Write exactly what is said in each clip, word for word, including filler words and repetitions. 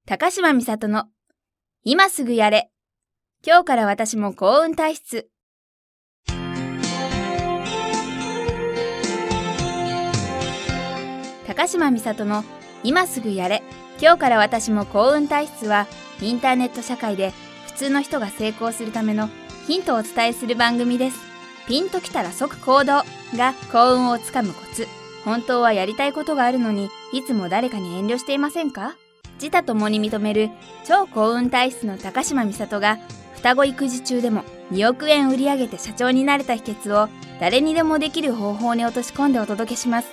高島美里の今すぐやれ。今日から私も幸運体質。高島美里の今すぐやれ。今日から私も幸運体質は、インターネット社会で普通の人が成功するためのヒントをお伝えする番組です。ピンときたら即行動が幸運をつかむコツ。本当はやりたいことがあるのに、いつも誰かに遠慮していませんか？自他ともに認める超幸運体質の高島美里が、双子育児中でもにおくえん売り上げて社長になれた秘訣を誰にでもできる方法に落とし込んでお届けします。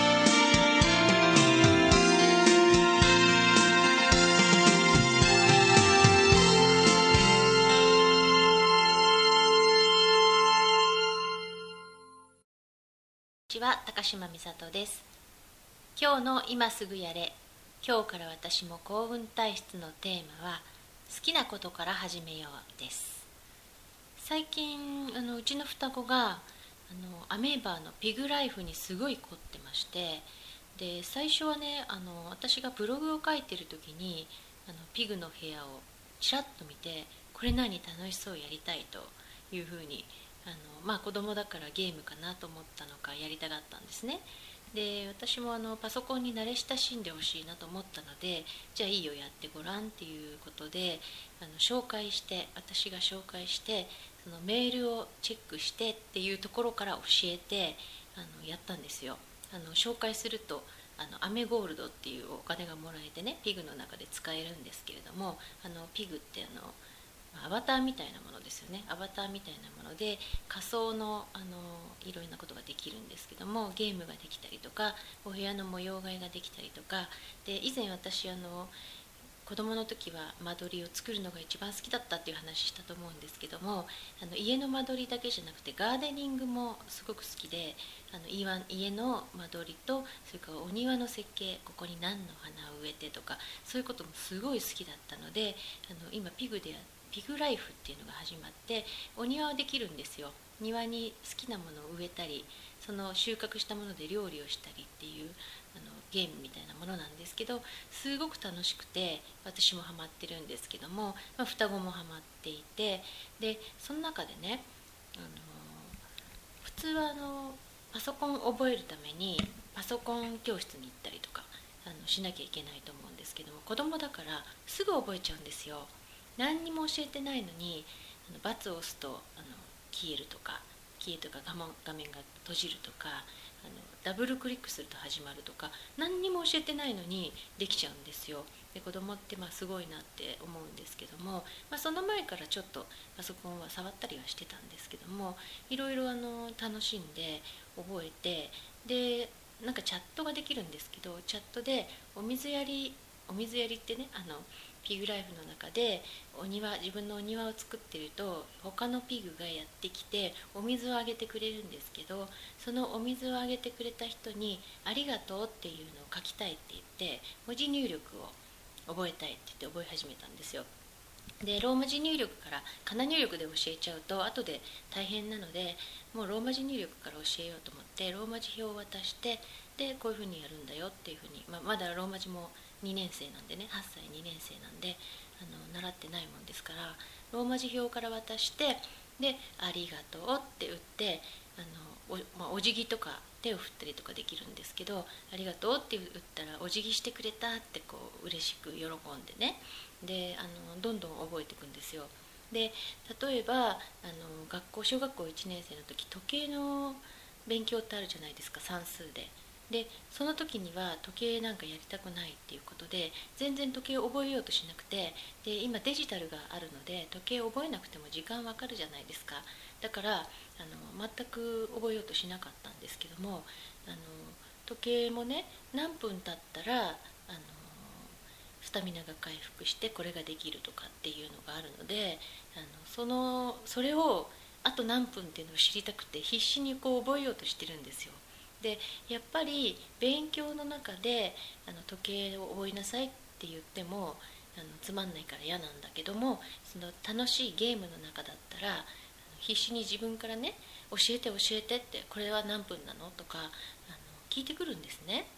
こんにちは、高島美里です。今日の今すぐやれ、今日から私も幸運体質のテーマは、好きなことから始めようです。最近あのうちの双子があのアメーバーのピグライフにすごい凝ってまして、で最初はね、あの私がブログを書いてる時にあのピグの部屋をちらっと見て、これ何楽しそうやりたいというふうに、あのまあ子供だからゲームかなと思ったのかやりたかったんですね。で私もあのパソコンに慣れ親しんでほしいなと思ったので、じゃあいいよやってごらんっていうことで、あの紹介して私が紹介してそのメールをチェックしてっていうところから教えてあのやったんですよ。あの紹介するとあのアメゴールドっていうお金がもらえてね、ピグの中で使えるんですけれども、あのピグってあのアバターみたいなものですよね。アバターみたいなもので仮想の、あのいろいろなことができるんですけども、ゲームができたりとかお部屋の模様替えができたりとかで、以前私あの子供の時は間取りを作るのが一番好きだったっていう話したと思うんですけども、あの家の間取りだけじゃなくてガーデニングもすごく好きで、あの家家の間取りとそれからお庭の設計、ここに何の花を植えてとかそういうこともすごい好きだったので、あの今ピグでピグライフっていうのが始まって、お庭はできるんですよ。庭に好きなものを植えたり、その収穫したもので料理をしたりっていうあのゲームみたいなものなんですけど、すごく楽しくて私もハマってるんですけども、まあ、双子もハマっていて、でその中でね、あの普通はあのパソコンを覚えるためにパソコン教室に行ったりとかあのしなきゃいけないと思うんですけども、子供だからすぐ覚えちゃうんですよ。何にも教えてないのにあのバツを押すとあの消えるとか、消えとか画面画面が閉じるとか、あのダブルクリックすると始まるとか、何にも教えてないのにできちゃうんですよ。で子供ってまあすごいなって思うんですけども、まあ、その前からちょっとパソコンは触ったりはしてたんですけども、いろいろあの楽しんで覚えて、でなんかチャットができるんですけど、チャットでお水やりお水やりってね、あのピグライフの中でお庭自分のお庭を作ってると他のピグがやってきてお水をあげてくれるんですけど、そのお水をあげてくれた人にありがとうっていうのを書きたいって言って文字入力を覚えたいって言って覚え始めたんですよ。でローマ字入力からかな入力で教えちゃうと後で大変なので、もうローマ字入力から教えようと思ってローマ字表を渡して、でこういうふうにやるんだよっていうふうに、まあ、まだローマ字もにねん生なんでね、はっさいにねん生なんであの習ってないもんですから、ローマ字表から渡して、でありがとうって打って、あの お,、まあ、お辞儀とか手を振ったりとかできるんですけど、ありがとうって打ったらお辞儀してくれたってこう嬉しく喜んでね、であのどんどん覚えていくんですよ。で例えばあの学校小学校いちねん生の時時計の勉強ってあるじゃないですか、算数で。でその時には時計なんかやりたくないっていうことで全然時計を覚えようとしなくて、で今デジタルがあるので時計を覚えなくても時間わかるじゃないですか。だからあの全く覚えようとしなかったんですけども、あの時計もね何分経ったらあのスタミナが回復してこれができるとかっていうのがあるので、あのそのそれをあと何分っていうのを知りたくて必死にこう覚えようとしてるんですよ。でやっぱり勉強の中であの時計を覚えなさいって言ってもあのつまんないから嫌なんだけども、その楽しいゲームの中だったら必死に自分からね教えて教えてって、これは何分なのとかあの聞いてくるんですね。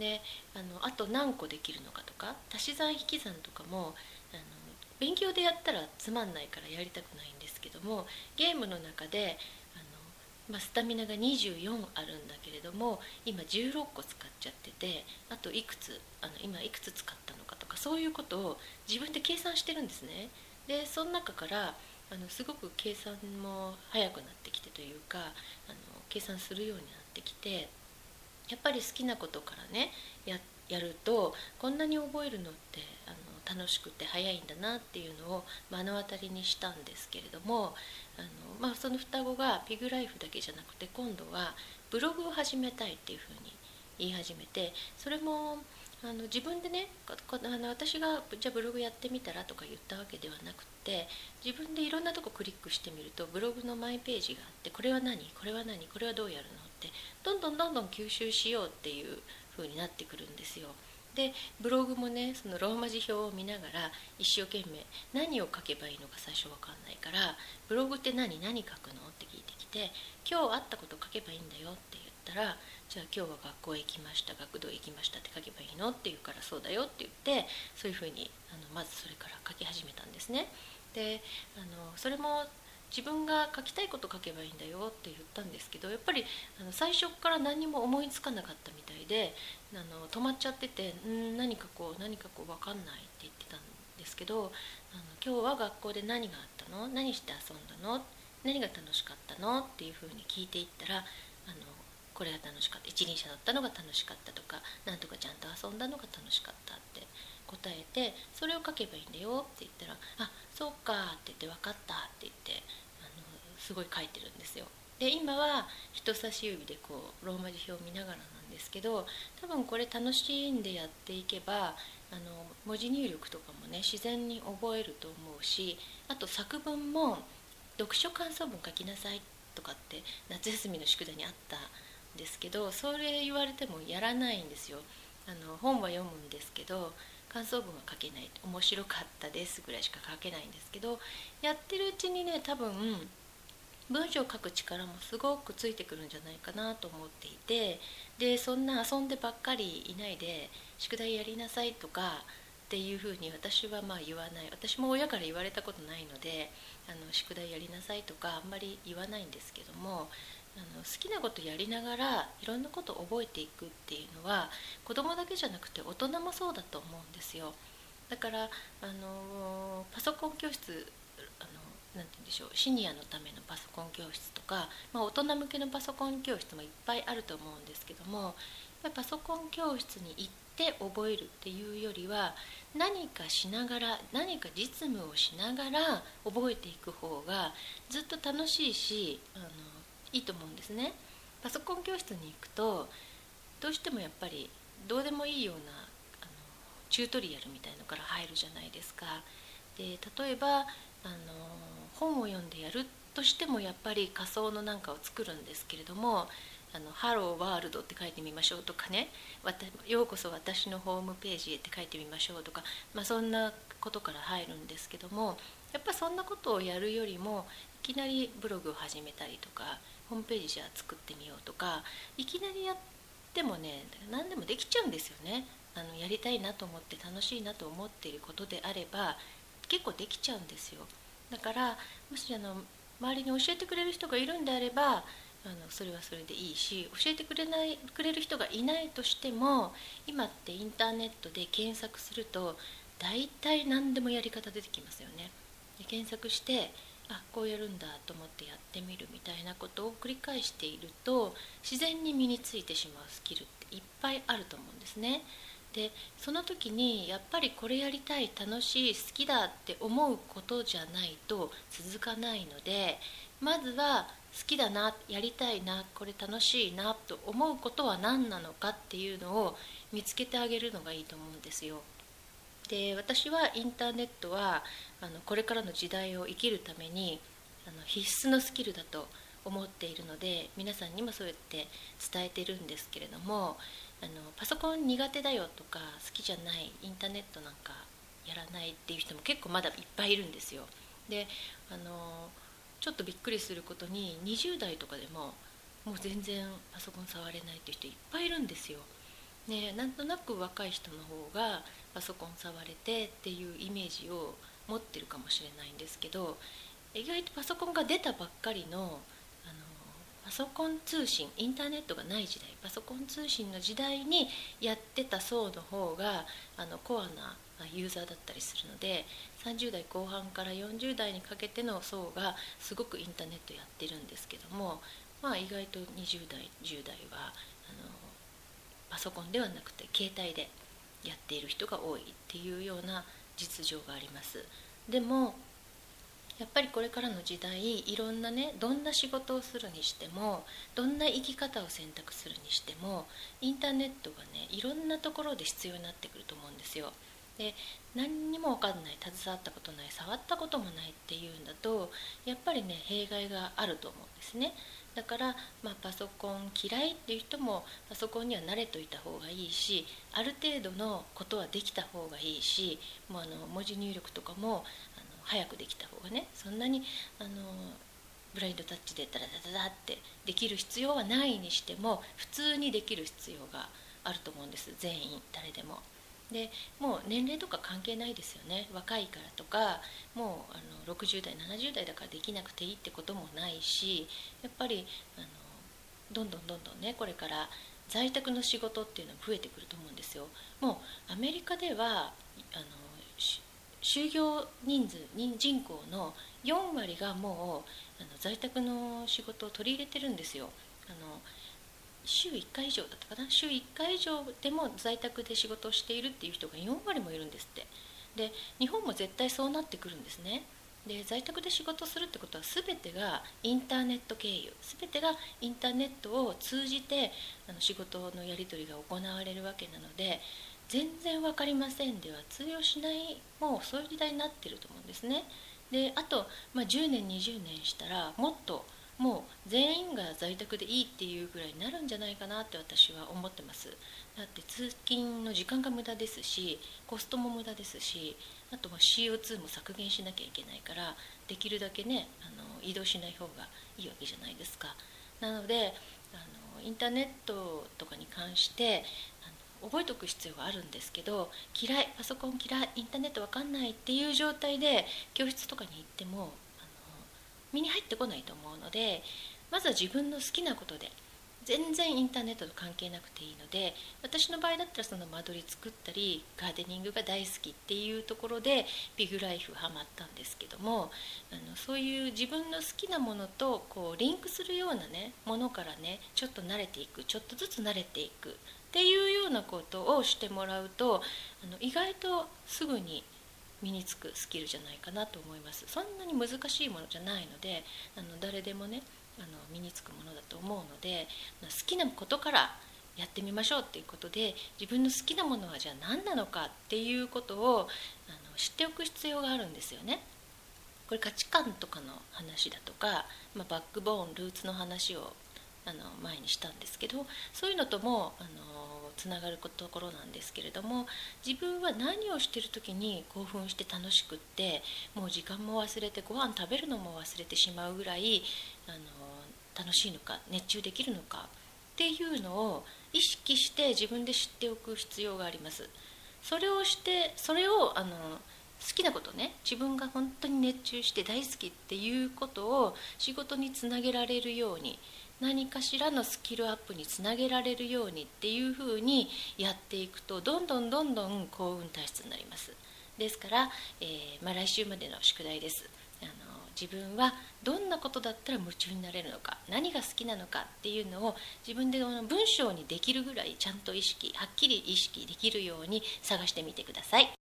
であのあと何個できるのかとか、足し算引き算とかもあの勉強でやったらつまんないからやりたくないんですけども、ゲームの中であの、まあ、スタミナがにじゅうよんあるんだけれども今じゅうろっこ使っちゃってて、あといくつあの今いくつ使ったのかとか、そういうことを自分で計算してるんですね。でその中からあのすごく計算も早くなってきてというか、あの計算するようになってきて、やっぱり好きなことからね や, やるとこんなに覚えるのってあの楽しくて早いんだなっていうのを目の当たりにしたんですけれども、あの、まあ、その双子がピグライフだけじゃなくて今度はブログを始めたいっていうふうに言い始めて、それもあの自分でねあの私がじゃあブログやってみたらとか言ったわけではなくて、自分でいろんなとこクリックしてみるとブログのマイページがあって、これは何これは何これはどうやるのってどんどんどんどん吸収しようっていう風になってくるんですよ。でブログもねそのローマ字表を見ながら一生懸命何を書けばいいのか最初わかんないから、ブログって何何書くのって聞いてきて、今日あったこと書けばいいんだよって言ったら、じゃあ今日は学校へ行きました学童へ行きましたって書けばいいのって言うから、そうだよって言ってそういうふうにあのまずそれから書き始めたんですね。であのそれも自分が書きたいこと書けばいいんだよって言ったんですけど、やっぱりあの最初から何も思いつかなかったみたいで、あの止まっちゃってて、ん何かこう何かこう分かんないって言ってたんですけど、あの今日は学校で何があったの、何して遊んだの、何が楽しかったのっていうふうに聞いていったら、あのこれが楽しかった、一輪車乗ったのが楽しかったとか、なんとかちゃんと遊んだのが楽しかったって答えて、それを書けばいいんだよって言ったら、あそうかって言って、分かったって言ってあのすごい書いてるんですよ。で今は人差し指でこうローマ字表を見ながらなんですけど、多分これ楽しんでやっていけばあの文字入力とかもね自然に覚えると思うし、あと作文も読書感想文書きなさいとかって夏休みの宿題にあったんですけど、それ言われてもやらないんですよ。あの本は読むんですけど感想文は書けない、面白かったですぐらいしか書けないんですけど、やってるうちにね多分文章を書く力もすごくついてくるんじゃないかなと思っていて、でそんな遊んでばっかりいないで宿題やりなさいとかっていうふうに私はまあ言わない。私も親から言われたことないのであの宿題やりなさいとかあんまり言わないんですけども、あの好きなことやりながらいろんなことを覚えていくっていうのは子供だけじゃなくて大人もそうだと思うんですよ。だからあのパソコン教室、あのなんて言うんでしょう、シニアのためのパソコン教室とか、まあ、大人向けのパソコン教室もいっぱいあると思うんですけども、パソコン教室に行って覚えるっていうよりは何かしながら何か実務をしながら覚えていく方がずっと楽しいし、あのいいと思うんですね。パソコン教室に行くとどうしてもやっぱりどうでもいいようなあのチュートリアルみたいのから入るじゃないですか。で例えばあの本を読んでやるとしてもやっぱり仮想のなんかを作るんですけれども、あのハローワールドって書いてみましょうとかね、ようこそ私のホームページへって書いてみましょうとか、まあ、そんなことから入るんですけども、やっぱそんなことをやるよりもいきなりブログを始めたりとかホームページじゃあ作ってみようとか、いきなりやってもね何でもできちゃうんですよね。あのやりたいなと思って楽しいなと思っていることであれば結構できちゃうんですよ。だからもしあの周りに教えてくれる人がいるんであればあのそれはそれでいいし、教えてくれないくれる人がいないとしても今ってインターネットで検索すると大体何でもやり方出てきますよね。で検索してあこうやるんだと思ってやってみるみたいなことを繰り返していると自然に身についてしまうスキルっていっぱいあると思うんですね。でその時にやっぱりこれやりたい楽しい好きだって思うことじゃないと続かないので、まずは好きだなやりたいなこれ楽しいなと思うことは何なのかっていうのを見つけてあげるのがいいと思うんですよ。で私はインターネットはあのこれからの時代を生きるためにあの必須のスキルだと思っているので皆さんにもそうやって伝えてるんですけれども、あのパソコン苦手だよとか好きじゃないインターネットなんかやらないっていう人も結構まだいっぱいいるんですよ。であのちょっとびっくりすることににじゅう代とかでももう全然パソコン触れないっていう人いっぱいいるんですよ。 ね、なんとなく若い人の方がパソコン触れてっていうイメージを持ってるかもしれないんですけど、意外とパソコンが出たばっかりの、あのパソコン通信、インターネットがない時代、パソコン通信の時代にやってた層の方があのコアなユーザーだったりするので、さんじゅう代後半からよんじゅう代にかけての層がすごくインターネットやってるんですけども、まあ、意外とにじゅう代じゅう代はあのパソコンではなくて携帯でやっている人が多いっていうような実情があります。でもやっぱりこれからの時代、いろんなね、どんな仕事をするにしても、どんな生き方を選択するにしても、インターネットがね、いろんなところで必要になってくると思うんですよ。で、何にも分かんない、携わったことない、触ったこともないっていうんだと、やっぱりね、弊害があると思うんですね。だから、まあ、パソコン嫌いっていう人もパソコンには慣れといた方がいいし、ある程度のことはできた方がいいし、もうあの文字入力とかもあの早くできた方がね、そんなにあのブラインドタッチでダラダラダってできる必要はないにしても、普通にできる必要があると思うんです。全員誰でも。でもう年齢とか関係ないですよね。若いからとか、もうあのろくじゅう代ななじゅう代だからできなくていいってこともないし、やっぱりあのどんどんどんどんね、これから在宅の仕事っていうのが増えてくると思うんですよ。もうアメリカではあの就業人数人口のよん割がもうあの在宅の仕事を取り入れてるんですよ。あの週いっかい以上だったかな、週いっかい以上でも在宅で仕事をしているっていう人がよん割もいるんですって。で日本も絶対そうなってくるんですね。で在宅で仕事をするってことは、全てがインターネット経由、全てがインターネットを通じてあの仕事のやり取りが行われるわけなので、全然分かりませんでは通用しない、もうそういう時代になってると思うんですね。であと、まあ、じゅうねんにじゅうねんしたらもっともう全員が在宅でいいっていうぐらいになるんじゃないかなって私は思ってます。だって通勤の時間が無駄ですし、コストも無駄ですし、あとは シーオーツー も削減しなきゃいけないから、できるだけね、あの移動しない方がいいわけじゃないですか。なのであのインターネットとかに関してあの覚えておく必要があるんですけど、嫌い、パソコン嫌い、インターネットわかんないっていう状態で教室とかに行っても身に入ってこないと思うので、まずは自分の好きなことで、全然インターネットと関係なくていいので、私の場合だったらその間取り作ったりガーデニングが大好きっていうところでビグライフハマったんですけども、あのそういう自分の好きなものとこうリンクするようなねものからね、ちょっと慣れていく、ちょっとずつ慣れていくっていうようなことをしてもらうと、あの意外とすぐに身につくスキルじゃないかなと思います。そんなに難しいものじゃないので、あの誰でもねあの身につくものだと思うので、好きなことからやってみましょうっていうことで、自分の好きなものはじゃあ何なのかっていうことをあの知っておく必要があるんですよね。これ価値観とかの話だとか、まあ、バックボーンルーツの話をあの前にしたんですけど、そういうのともあのつながるところなんですけれども、自分は何をしてる時に興奮して楽しくって、もう時間も忘れてご飯食べるのも忘れてしまうぐらいあの楽しいのか熱中できるのかっていうのを意識して自分で知っておく必要があります。それをしてそれをあの好きなことね、自分が本当に熱中して大好きっていうことを仕事につなげられるように、何かしらのスキルアップにつなげられるようにっていうふうにやっていくと、どんどんどんどん幸運体質になります。ですから、えーまあ、来週までの宿題です。あの自分はどんなことだったら夢中になれるのか、何が好きなのかっていうのを自分で文章にできるぐらいちゃんと意識はっきり意識できるように探してみてください。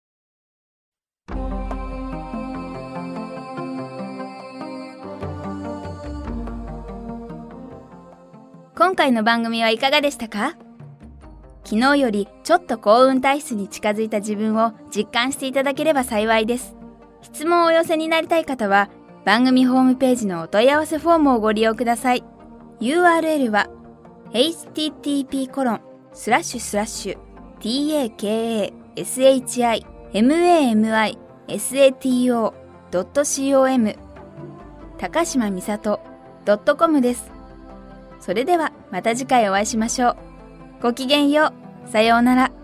今回の番組はいかがでしたか？昨日よりちょっと幸運体質に近づいた自分を実感していただければ幸いです。質問をお寄せになりたい方は番組ホームページのお問い合わせフォームをご利用ください。 ユーアールエル は エイチティーティーピーコロンスラッシュスラッシュタカシマミサトドットコム です。それではまた次回お会いしましょう。ごきげんよう。 さようなら。